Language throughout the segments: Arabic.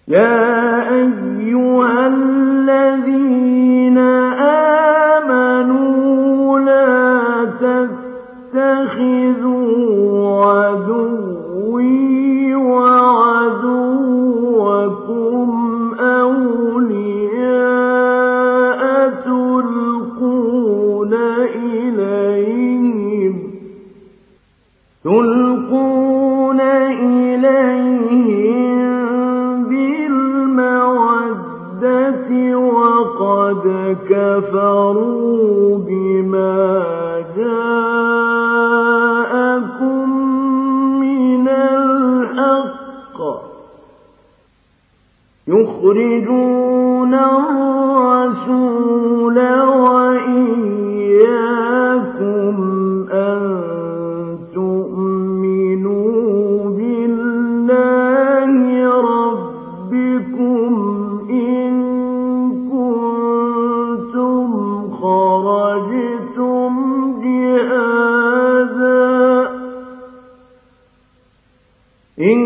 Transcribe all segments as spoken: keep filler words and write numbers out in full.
يا أيها الذين آمنوا لا تتخذوا عدوي وعدوكم أولياء تلقون إليهم تلقون إليهم بالمودة وقد كفروا بما جاءكم من الحق يخرجون الرسول وإياكم أن تؤمنوا بالله ربكم إن كنتم خرجتم جهادا إن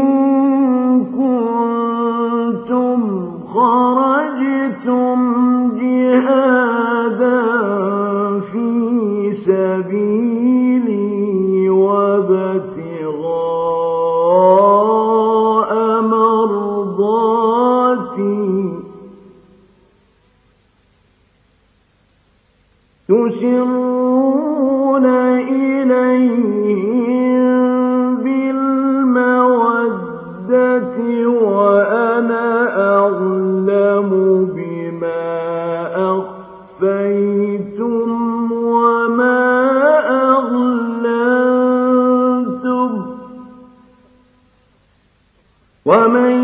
كنتم خرجتم جهادا في سبيلي وابتغاء مرضاتي تسرون إليهم بالمودة وأنا أعلم بما أخفيتم وما أعلنتم ومن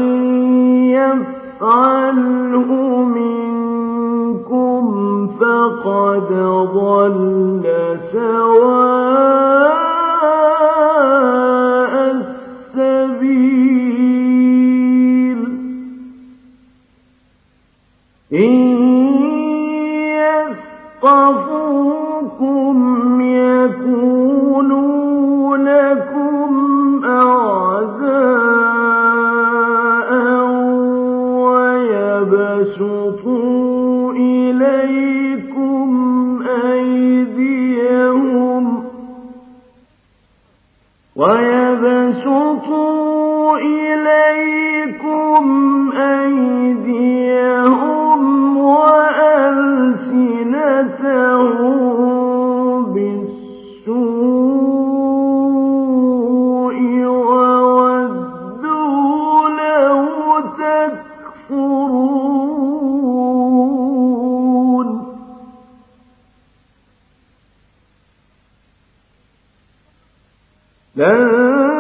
يفعله منكم فقد ضل سواء السبيل إن يثقفوكم يكونوا لكم أعداء ويبسطوا إليكم أيديهم ويبسطوا إليكم أيديهم وألسنتهم بالسوء وودوا لو تكفرون لن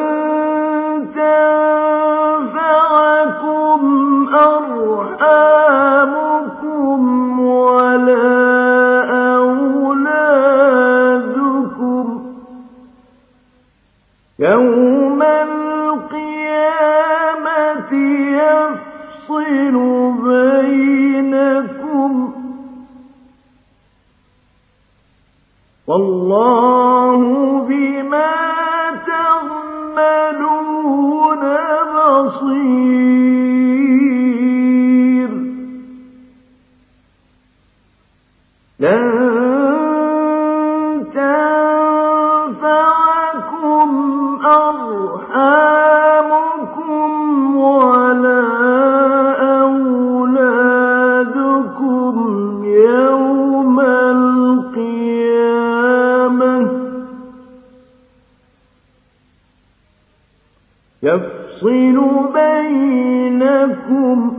تنفعكم أرحامكم ولا أولادكم يوم القيامة يفصل بينكم والله بما تعملون بصير لن تنفعكم أرحامكم ولا أولادكم يوم القيامة يفصل بينكم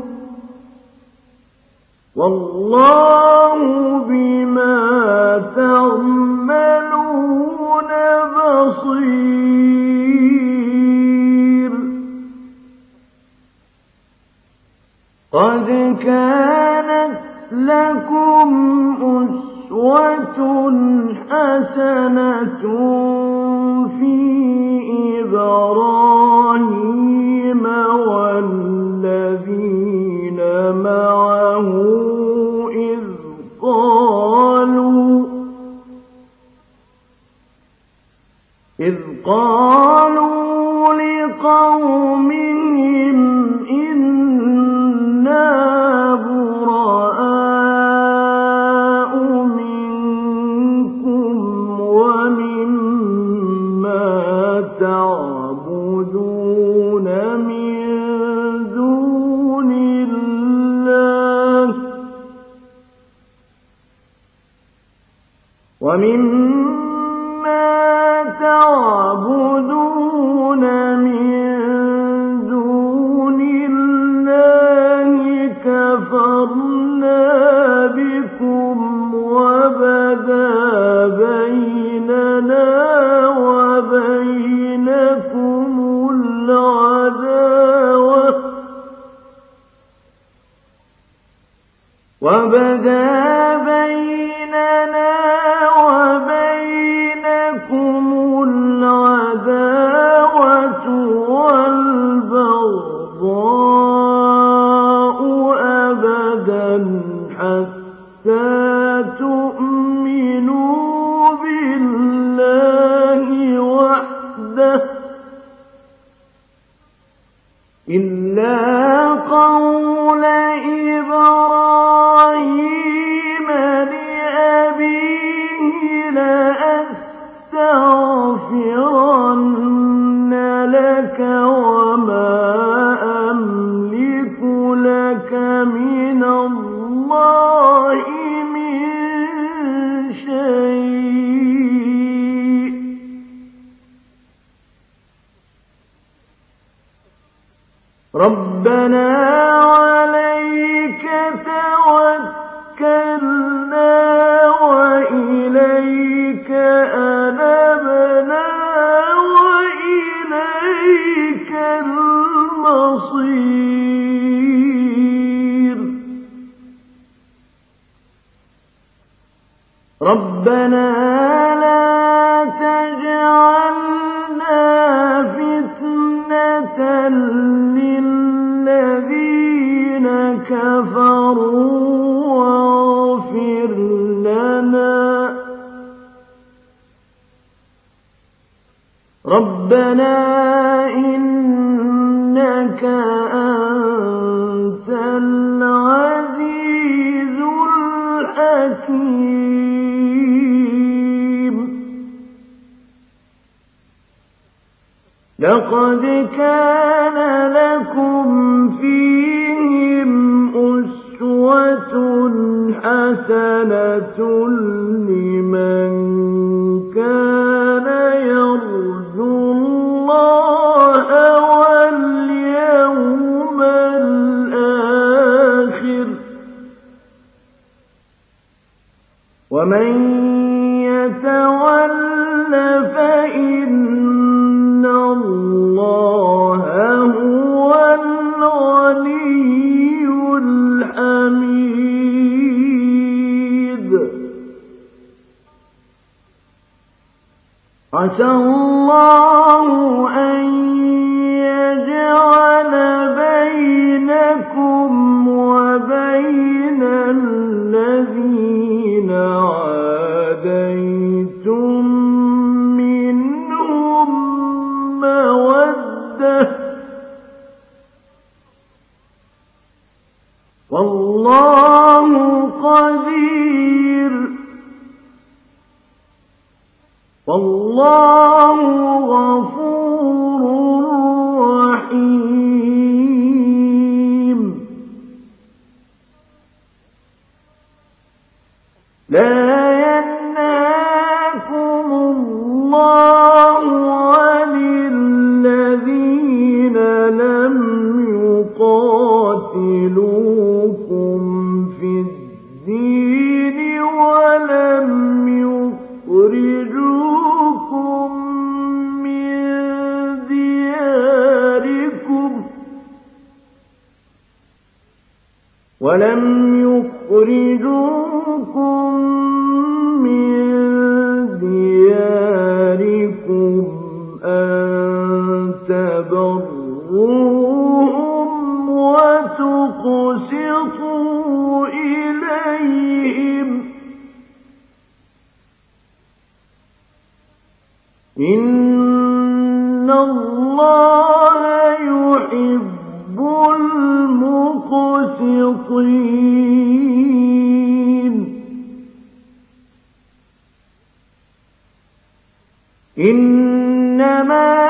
والله بما تعملون بصير قد كانت لكم أسوة حسنة في إبراهيم والذين معه إذ قالوا إذ قالوا لقومهم إن ومما تعبدون من دون الله كفرنا بكم وبدا بيننا وبينكم العداوة وبدا بيننا وبينكم العداوة والبغضاء أبدا حتى تؤمنوا بالله وحده إلا قول إبراهيم لأبيه لأستغفرن لك وما أملك لك من الله من شيء ربنا عليك توكلنا وإليك أنبنا وإليك المصير ربنا لا تجعلنا فتنة للذين كفروا واغفر لنا ربنا إنك أنت العزيز الحكيم لقد كان لكم فيهم أسوة حسنة لمن كان يرجو الله واليوم الآخر ومن يتول فإن الله هو الغني الحميد عسى الله أن يجعل بينكم وبين الذين عاديتم منهم مودة والله قدير والله غفور رحيم لا ينهاكم الله عن الذين لم يقاتلوكم في الدين ولم يخرجوكم من دياركم ولم يخرجوكم من دياركم أن تبروهم وتقسطوا إليهم إن الله يحب المقسطين إنما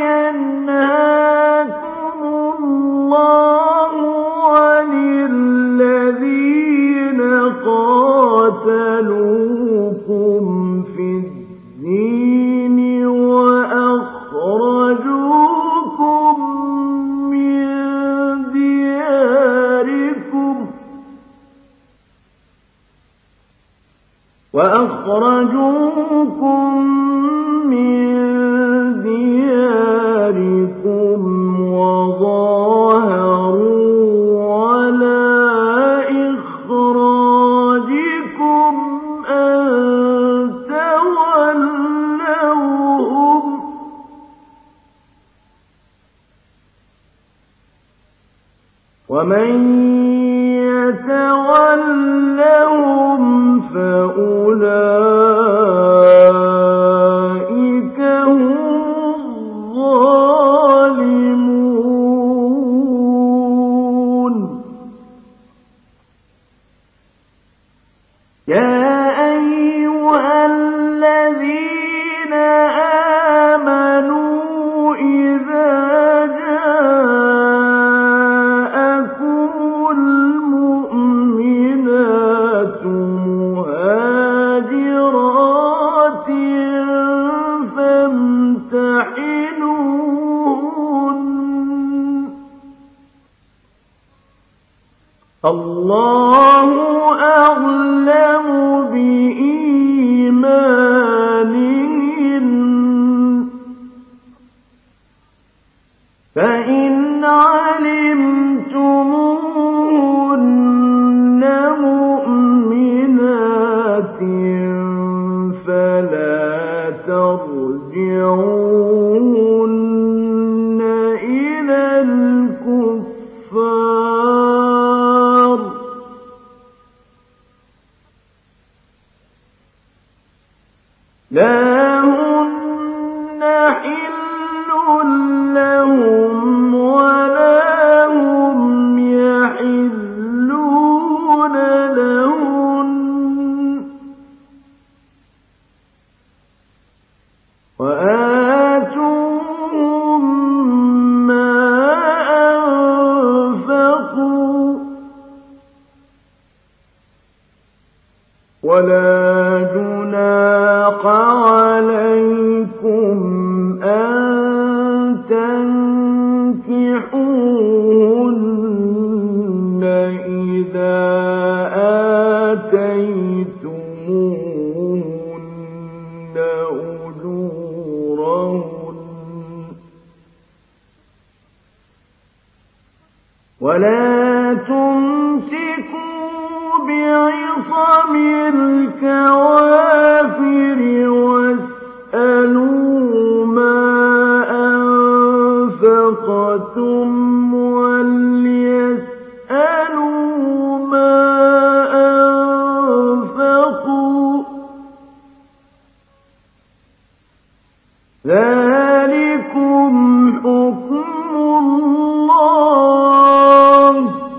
ينهاكم الله عن الذين قاتلوكم أخرجوكم من دياركم وظاهروا على إخراجكم أن تولوهم ومن يتولهم فأولئك هم الظالمون. يا أيها الذين آمنوا إذا جاءكم المؤمنات مهاجرات فامتحنوهن الله أعلم بإيمانهن فإن علمتموهن مؤمنات فلا ترجعوهن إلى الكفار لا هن حل لهم ولا هم يحلون لهن وآتوهم ما أنفقوا ولا جناح عليكم أن تنكحوهن إذا آتيتموهن أجورهن ولا تمسكوا بعصم الكوافر واسألوا ما أنفقتم وليسألوا ما أنفقوا ذلكم حكم الله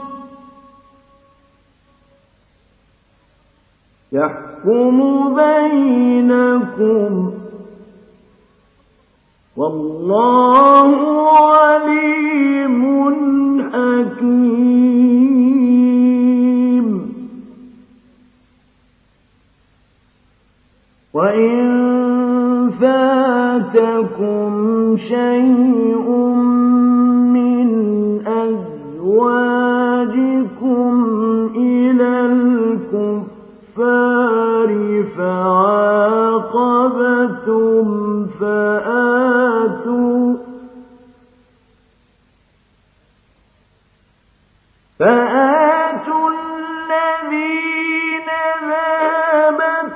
يحكم بينكم والله عليم حكيم. وإن فاتكم شيء من أزواجكم إلى الكفار فعاقبتم فآتوا فآتوا الذين ذهبت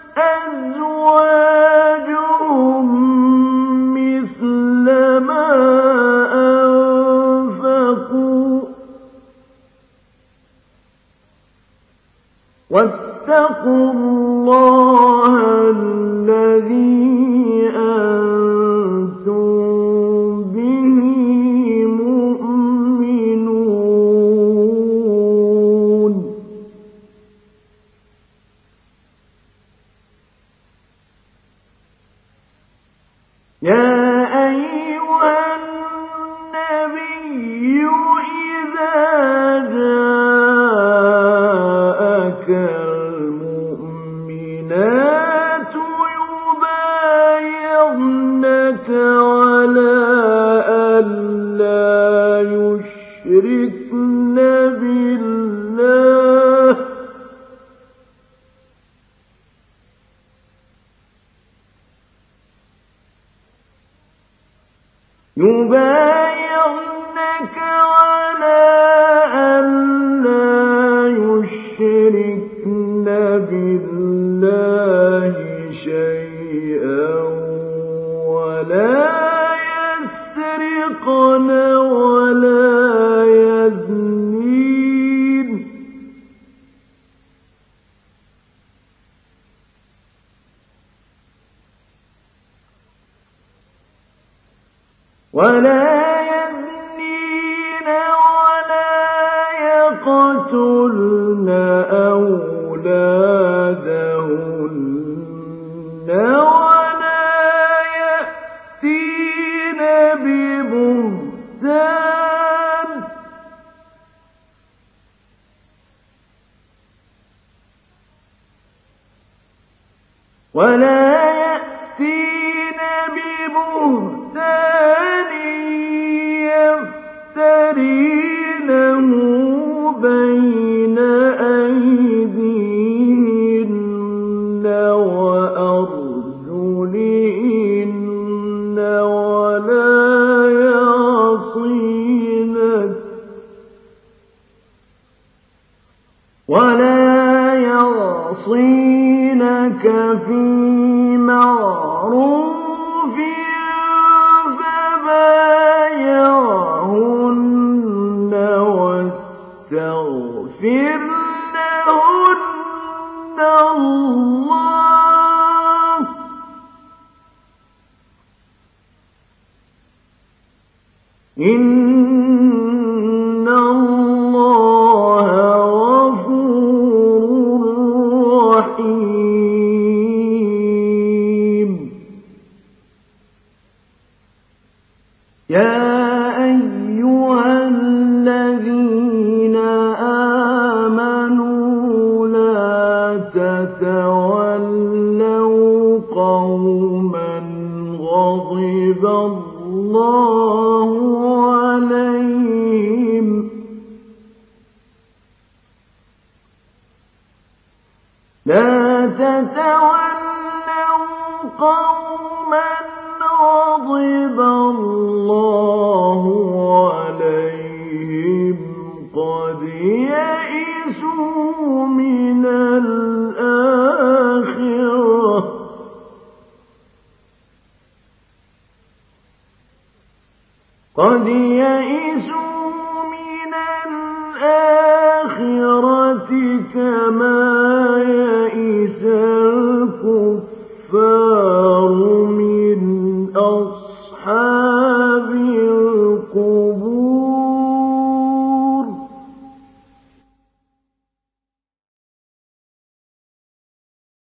أزواجهم مثل ما أنفقوا واتقوا الله الذي أنتم به مؤمنون. يا أيها النبي إذا جاءك المؤمنات يبايعنك على ألا يشركن بالله يبايعنك على أن لا يشركن بالله شيئا ولا يسرقن ولا يزنين ولا يزنين ولا يقتلن أولادهن ولا يأتين ببهتان ولا يأتين ببهتان يفترينه بين أيديهن وأرجلهن ولا يعصينك ولا يعصينك في معروف فبايعهن واستغفر لهن الله إن الله غفور رحيم. يا أيها الذين آمنوا لا تتولوا قوما غضب الله عليهم لا تتولوا قوما غضب الله عليهم قد يئسوا من الآخرة قد يئسوا من الآخرة كما